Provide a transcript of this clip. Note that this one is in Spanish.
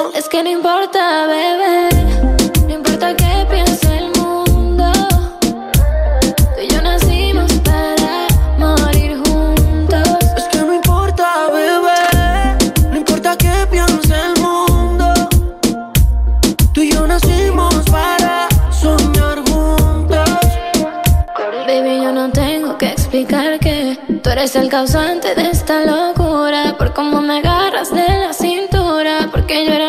Es que no importa, bebé, no importa qué piense el mundo. Tú y yo nacimos para morir juntos. Es que no importa, bebé, no importa qué piense el mundo. Tú y yo nacimos para soñar juntos. Baby, yo no tengo que explicar que tú eres el causante de esta locura. Por cómo me agarras de la cintura, porque yo era